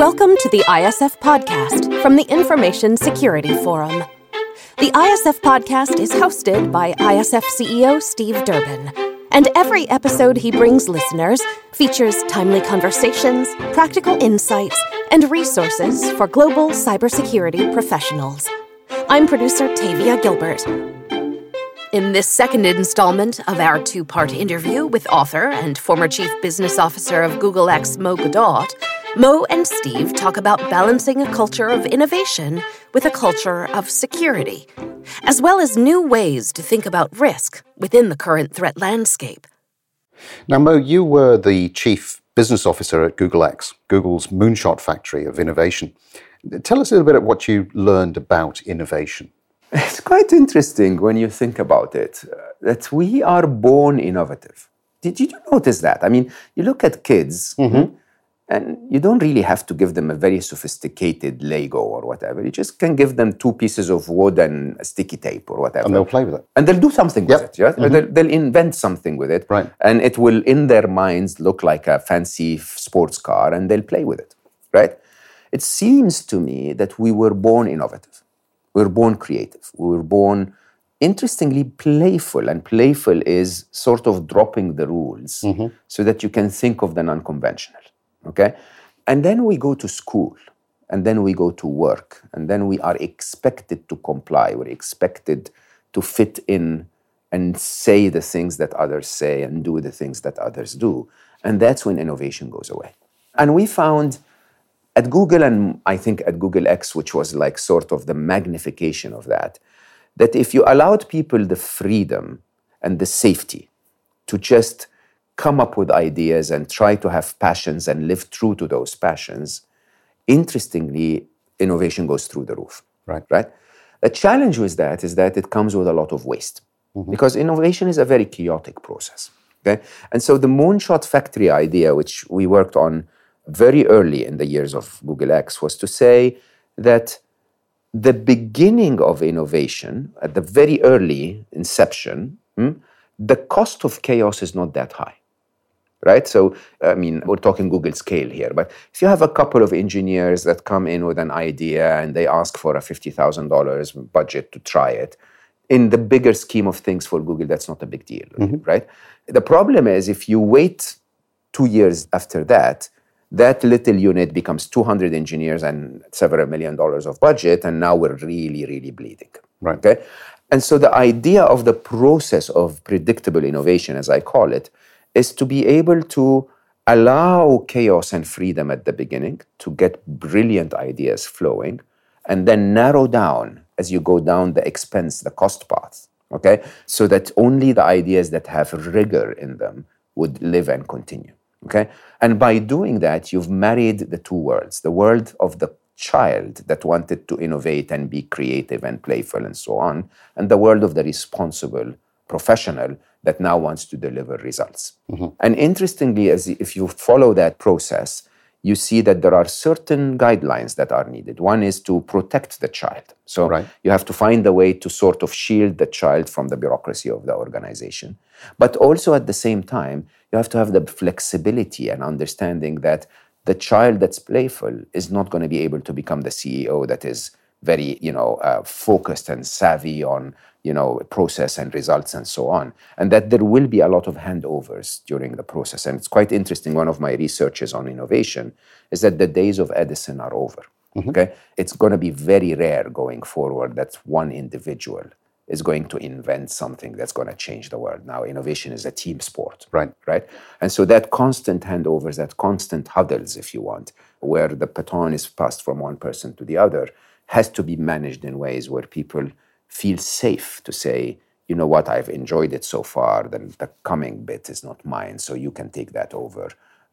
Welcome to the ISF Podcast from the Information Security Forum. The ISF Podcast is hosted by ISF CEO Steve Durbin, and every episode he brings listeners features timely conversations, practical insights, and resources for global cybersecurity professionals. I'm producer Tavia Gilbert. In this second installment of our two-part interview with author and former Chief Business Officer of Google X, Mo Godot, Mo and Steve talk about balancing a culture of innovation with a culture of security, as well as new ways to think about risk within the current threat landscape. Now, Mo, you were the Chief Business Officer at Google X, Google's moonshot factory of innovation. Tell us a little bit about what you learned about innovation. It's quite interesting when you think about it, that we are born innovative. Did you notice that? I mean, you look at kids, and you don't really have to give them a very sophisticated Lego or whatever. You just can give them two pieces of wood and a sticky tape or whatever. And they'll play with it. And they'll do something with it. Yeah? They'll invent something with it. Right. And it will, in their minds, look like a fancy sports car, and they'll play with it. Right? It seems to me that we were born innovative. We were born creative. We were born, interestingly, playful. And playful is sort of dropping the rules so that you can think of the non-conventional. Okay? And then we go to school, and then we go to work, and then we are expected to comply. We're expected to fit in and say the things that others say and do the things that others do. And that's when innovation goes away. And we found at Google, and I think at Google X, which was like sort of the magnification of that if you allowed people the freedom and the safety to just come up with ideas and try to have passions and live true to those passions, interestingly, innovation goes through the roof. Right. The challenge with that is that it comes with a lot of waste because innovation is a very chaotic process. Okay? And so the moonshot factory idea, which we worked on very early in the years of Google X, was to say that the beginning of innovation, at the very early inception, the cost of chaos is not that high. Right? So, I mean, we're talking Google scale here, but if you have a couple of engineers that come in with an idea and they ask for a $50,000 budget to try it, in the bigger scheme of things for Google, that's not a big deal, right? The problem is if you wait 2 years after that, that little unit becomes 200 engineers and several $1 million of budget, and now we're really, really bleeding. Right. Okay? And so the idea of the process of predictable innovation, as I call it, is to be able to allow chaos and freedom at the beginning to get brilliant ideas flowing, and then narrow down as you go down the expense, the cost path, okay? So that only the ideas that have rigor in them would live and continue, okay? And by doing that, you've married the two worlds, the world of the child that wanted to innovate and be creative and playful and so on, and the world of the responsible professional that now wants to deliver results. And interestingly, if you follow that process, you see that there are certain guidelines that are needed. One is to protect the child. So you have to find a way to sort of shield the child from the bureaucracy of the organization. But also at the same time, you have to have the flexibility and understanding that the child that's playful is not going to be able to become the CEO that is very, focused and savvy on, process and results and so on. And that there will be a lot of handovers during the process. And it's quite interesting. One of my researches on innovation is that the days of Edison are over. Okay? It's going to be very rare going forward that one individual is going to invent something that's going to change the world. Now, innovation is a team sport. Right? And so that constant handovers, that constant huddles, if you want, where the baton is passed from one person to the other, has to be managed in ways where people feel safe to say, you know what, I've enjoyed it so far, then the coming bit is not mine, so you can take that over.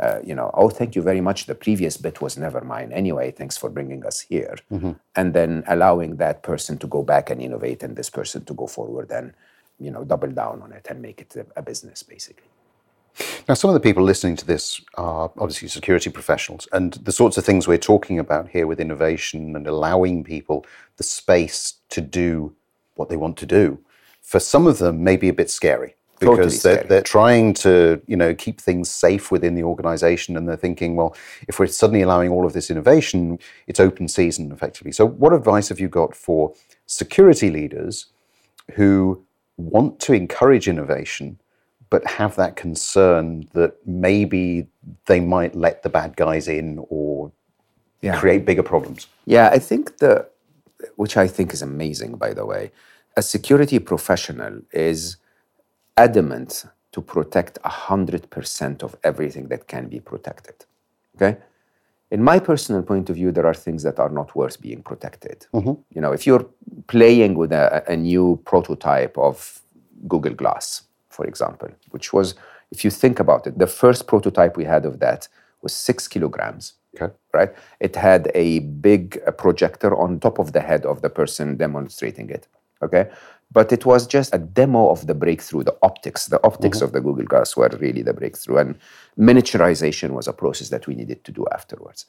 Oh, thank you very much. The previous bit was never mine anyway. Thanks for bringing us here. And then allowing that person to go back and innovate and this person to go forward and, double down on it and make it a business, basically. Now, some of the people listening to this are obviously security professionals, and the sorts of things we're talking about here with innovation and allowing people the space to do what they want to do, for some of them may be a bit scary. because they're trying to, keep things safe within the organization, and they're thinking, well, if we're suddenly allowing all of this innovation, it's open season effectively. So what advice have you got for security leaders who want to encourage innovation but have that concern that maybe they might let the bad guys in or create bigger problems? Yeah, I think which I think is amazing, by the way, a security professional is adamant to protect 100% of everything that can be protected, okay? In my personal point of view, there are things that are not worth being protected. Mm-hmm. If you're playing with a new prototype of Google Glass, for example, which was, if you think about it, the first prototype we had of that was 6 kilograms, right? It had a big projector on top of the head of the person demonstrating it, okay? But it was just a demo of the breakthrough, the optics of the Google Glass were really the breakthrough, and miniaturization was a process that we needed to do afterwards.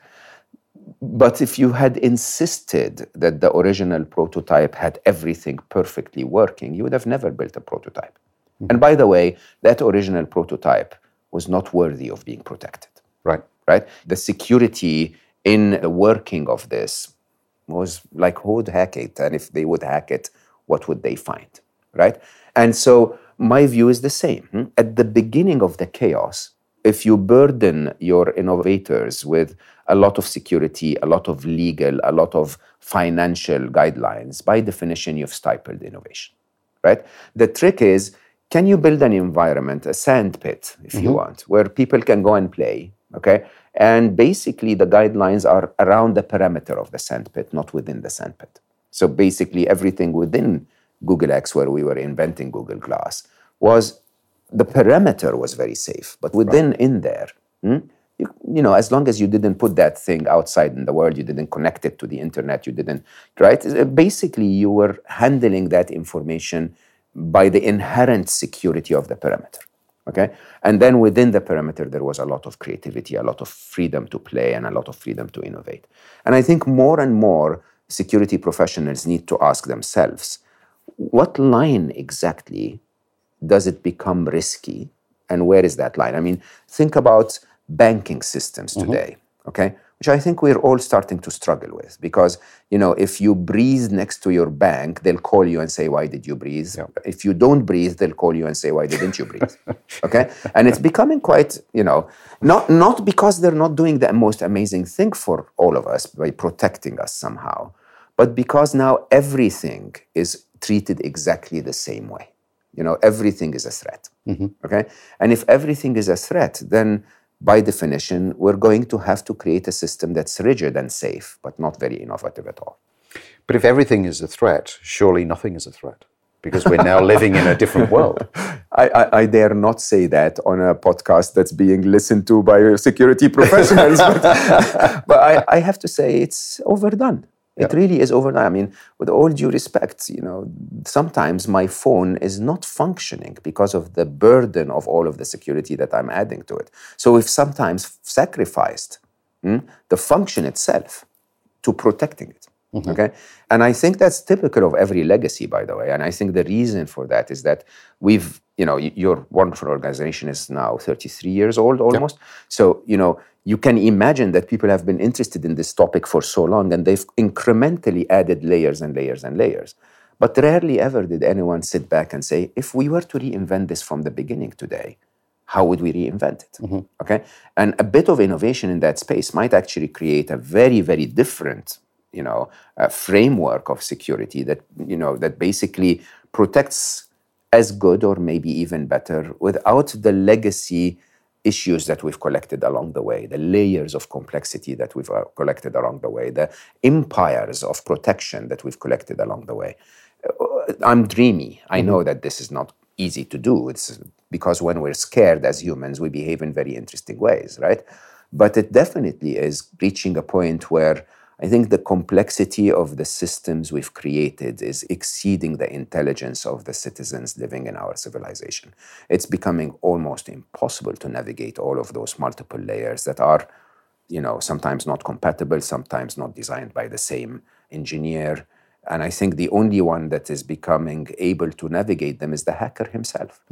But if you had insisted that the original prototype had everything perfectly working, you would have never built a prototype. Mm-hmm. And by the way, that original prototype was not worthy of being protected. Right? The security in the working of this was like, who would hack it? And if they would hack it, what would they find, right? And so my view is the same. At the beginning of the chaos, if you burden your innovators with a lot of security, a lot of legal, a lot of financial guidelines, by definition, you've stifled innovation, right? The trick is, can you build an environment, a sand pit, if you want, where people can go and play, okay? And basically, the guidelines are around the perimeter of the sand pit, not within the sand pit. So basically, everything within Google X, where we were inventing Google Glass, the perimeter was very safe. But within, in there, as long as you didn't put that thing outside in the world, you didn't connect it to the internet, you didn't, right? Basically, you were handling that information by the inherent security of the perimeter. Okay, and then within the perimeter, there was a lot of creativity, a lot of freedom to play, and a lot of freedom to innovate. And I think more and more security professionals need to ask themselves, what line exactly does it become risky, and where is that line? I mean, think about banking systems today, okay, which I think we're all starting to struggle with, because, if you breathe next to your bank, they'll call you and say, why did you breathe? Yeah. If you don't breathe, they'll call you and say, why didn't you breathe? Okay? And it's becoming quite, not because they're not doing the most amazing thing for all of us by protecting us somehow, but because now everything is treated exactly the same way. Everything is a threat, okay? And if everything is a threat, then by definition, we're going to have to create a system that's rigid and safe, but not very innovative at all. But if everything is a threat, surely nothing is a threat, because we're now living in a different world. I dare not say that on a podcast that's being listened to by security professionals, but I have to say it's overdone. It really is overdone. I mean, with all due respect, sometimes my phone is not functioning because of the burden of all of the security that I'm adding to it. So we've sometimes sacrificed the function itself to protecting it, okay? And I think that's typical of every legacy, by the way. And I think the reason for that is that we've, your wonderful organization is now 33 years old almost. Yep. So, you can imagine that people have been interested in this topic for so long, and they've incrementally added layers and layers and layers. But rarely ever did anyone sit back and say, if we were to reinvent this from the beginning today, how would we reinvent it? Okay? And a bit of innovation in that space might actually create a very, very different, framework of security that, that basically protects as good or maybe even better without the legacy issues that we've collected along the way, the layers of complexity that we've collected along the way, the empires of protection that we've collected along the way. I'm dreamy. I know that this is not easy to do. It's because when we're scared as humans, we behave in very interesting ways, right? But it definitely is reaching a point where I think the complexity of the systems we've created is exceeding the intelligence of the citizens living in our civilization. It's becoming almost impossible to navigate all of those multiple layers that are, sometimes not compatible, sometimes not designed by the same engineer. And I think the only one that is becoming able to navigate them is the hacker himself.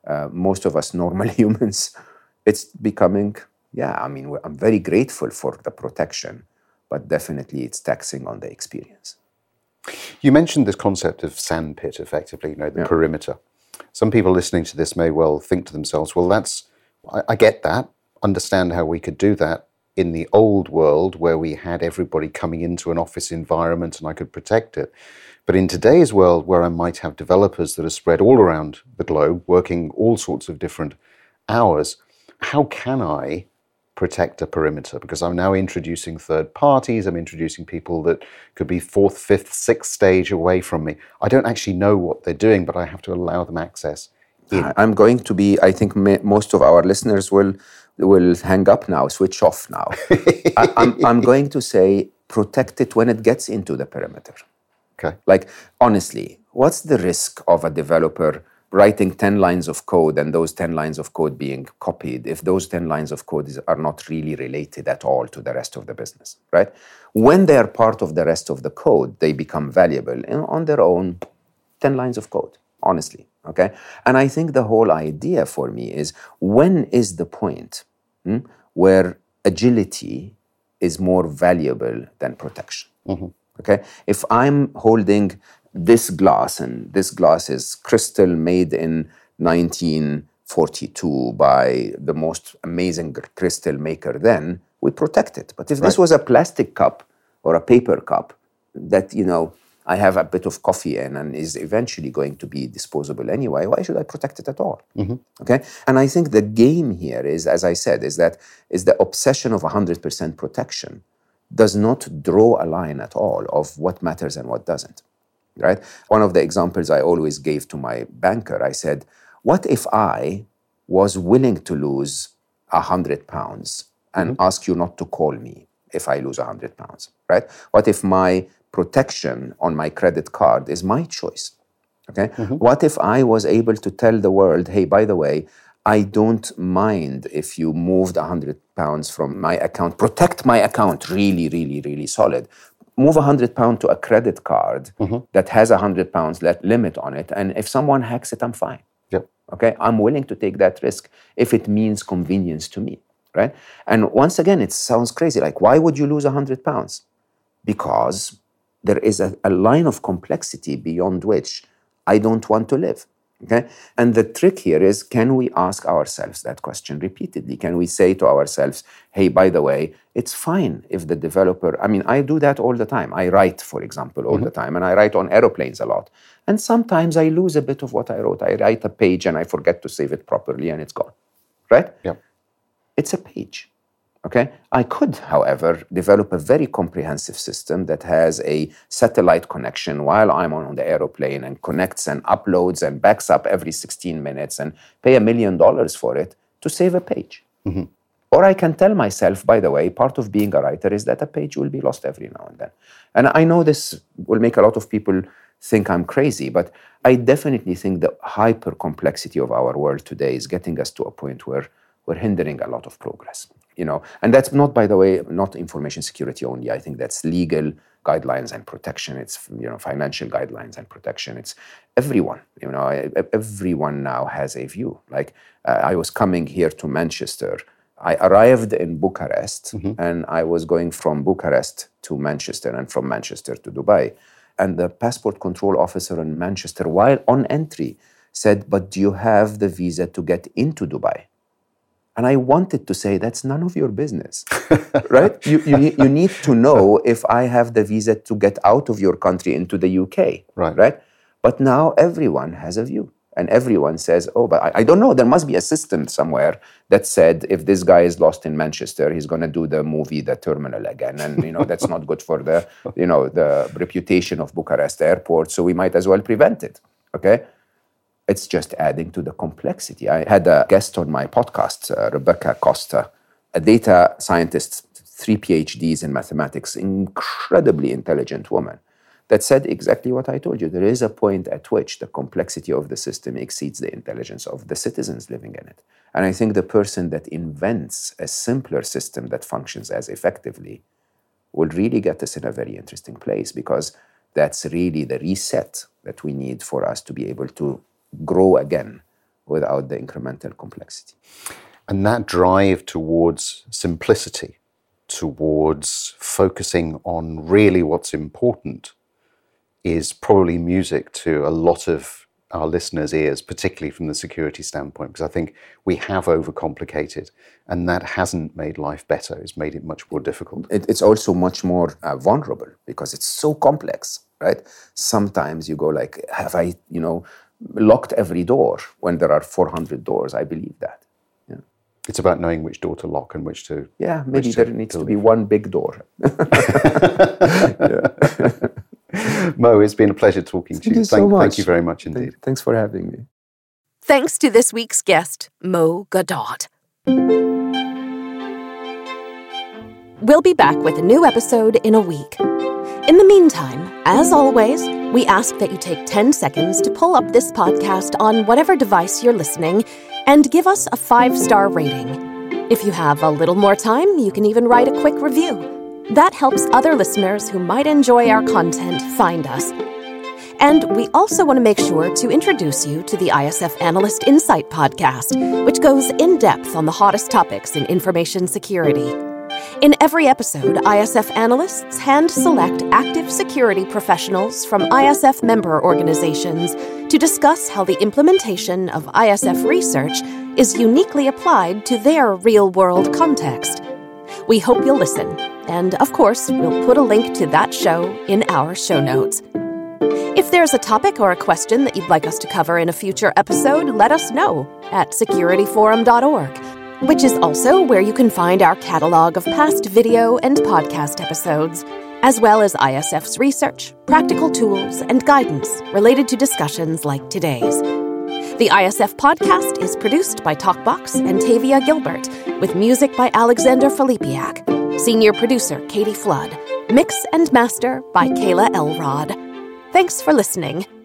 most of us normal humans, it's becoming, I'm very grateful for the protection, but definitely it's taxing on the experience. You mentioned this concept of sandpit, effectively, the perimeter. Some people listening to this may well think to themselves, well, I get that, understand how we could do that in the old world where we had everybody coming into an office environment and I could protect it. But in today's world where I might have developers that are spread all around the globe, working all sorts of different hours, how can I protect a perimeter? Because I'm now introducing third parties, I'm introducing people that could be fourth, fifth, sixth stage away from me. I don't actually know what they're doing, but I have to allow them access in. I'm going to be, I think most of our listeners will hang up now, switch off now. I'm going to say protect it when it gets into the perimeter. Okay. Like, honestly, what's the risk of a developer writing 10 lines of code and those 10 lines of code being copied if those 10 lines of code are not really related at all to the rest of the business, right? When they are part of the rest of the code, they become valuable on their own 10 lines of code, honestly, okay? And I think the whole idea for me is, when is the point where agility is more valuable than protection? Mm-hmm. Okay, if I'm holding this glass, and this glass is crystal made in 1942 by the most amazing crystal maker then, we protect it. But if this was a plastic cup or a paper cup that, I have a bit of coffee in and is eventually going to be disposable anyway, why should I protect it at all? Mm-hmm. Okay, and I think the game here is, as I said, is the obsession of 100% protection does not draw a line at all of what matters and what doesn't, right? One of the examples I always gave to my banker, I said, what if I was willing to lose 100 pounds and ask you not to call me if I lose 100 pounds, right? What if my protection on my credit card is my choice, okay? Mm-hmm. What if I was able to tell the world, hey, by the way, I don't mind if you moved 100 pounds from my account. Protect my account really, really, really solid. Move 100 pounds to a credit card that has 100 pounds limit on it. And if someone hacks it, I'm fine. Yep. Okay, I'm willing to take that risk if it means convenience to me, right? And once again, it sounds crazy. Like, why would you lose 100 pounds? Because there is a line of complexity beyond which I don't want to live. Okay, and the trick here is, can we ask ourselves that question repeatedly? Can we say to ourselves, hey, by the way, it's fine if the developer, I do that all the time. I write, for example, all the time, and I write on aeroplanes a lot. And sometimes I lose a bit of what I wrote. I write a page and I forget to save it properly and it's gone, right? Yeah. It's a page. Okay. I could, however, develop a very comprehensive system that has a satellite connection while I'm on the aeroplane and connects and uploads and backs up every 16 minutes and pay $1 million for it to save a page. Mm-hmm. Or I can tell myself, by the way, part of being a writer is that a page will be lost every now and then. And I know this will make a lot of people think I'm crazy, but I definitely think the hyper complexity of our world today is getting us to a point where we're hindering a lot of progress. And that's not, by the way, not information security only. I think that's legal guidelines and protection. It's, financial guidelines and protection. It's everyone. Everyone now has a view. Like, I was coming here to Manchester. I arrived in Bucharest, and I was going from Bucharest to Manchester and from Manchester to Dubai. And the passport control officer in Manchester, while on entry, said, "But do you have the visa to get into Dubai?" And I wanted to say, that's none of your business, right? You need to know if I have the visa to get out of your country into the UK, right? But now everyone has a view. And everyone says, oh, but I don't know, there must be a system somewhere that said, if this guy is lost in Manchester, he's going to do the movie The Terminal again. And, that's not good for the reputation of Bucharest Airport. So we might as well prevent it, okay? It's just adding to the complexity. I had a guest on my podcast, Rebecca Costa, a data scientist, 3 PhDs in mathematics, incredibly intelligent woman, that said exactly what I told you. There is a point at which the complexity of the system exceeds the intelligence of the citizens living in it. And I think the person that invents a simpler system that functions as effectively will really get us in a very interesting place, because that's really the reset that we need for us to be able to grow again without the incremental complexity. And that drive towards simplicity, towards focusing on really what's important, is probably music to a lot of our listeners' ears, particularly from the security standpoint, because I think we have overcomplicated, and that hasn't made life better. It's made it much more difficult. It's also much more vulnerable because it's so complex, right? Sometimes you go like, have I, locked every door when there are 400 doors? I believe that. Yeah. It's about knowing which door to lock and which to... Yeah, maybe there needs to be one big door. Mo, it's been a pleasure talking to you. Thank you very much indeed. Thanks for having me. Thanks to this week's guest, Mo Gaudat. We'll be back with a new episode in a week. In the meantime, as always, we ask that you take 10 seconds to pull up this podcast on whatever device you're listening and give us a 5-star rating. If you have a little more time, you can even write a quick review. That helps other listeners who might enjoy our content find us. And we also want to make sure to introduce you to the ISF Analyst Insight podcast, which goes in depth on the hottest topics in information security. In every episode, ISF analysts hand-select active security professionals from ISF member organizations to discuss how the implementation of ISF research is uniquely applied to their real-world context. We hope you'll listen, and of course, we'll put a link to that show in our show notes. If there's a topic or a question that you'd like us to cover in a future episode, let us know at securityforum.org, which is also where you can find our catalog of past video and podcast episodes, as well as ISF's research, practical tools, and guidance related to discussions like today's. The ISF podcast is produced by TalkBox and Tavia Gilbert, with music by Alexander Filipiak, senior producer Katie Flood, mix and master by Kayla Elrod. Thanks for listening.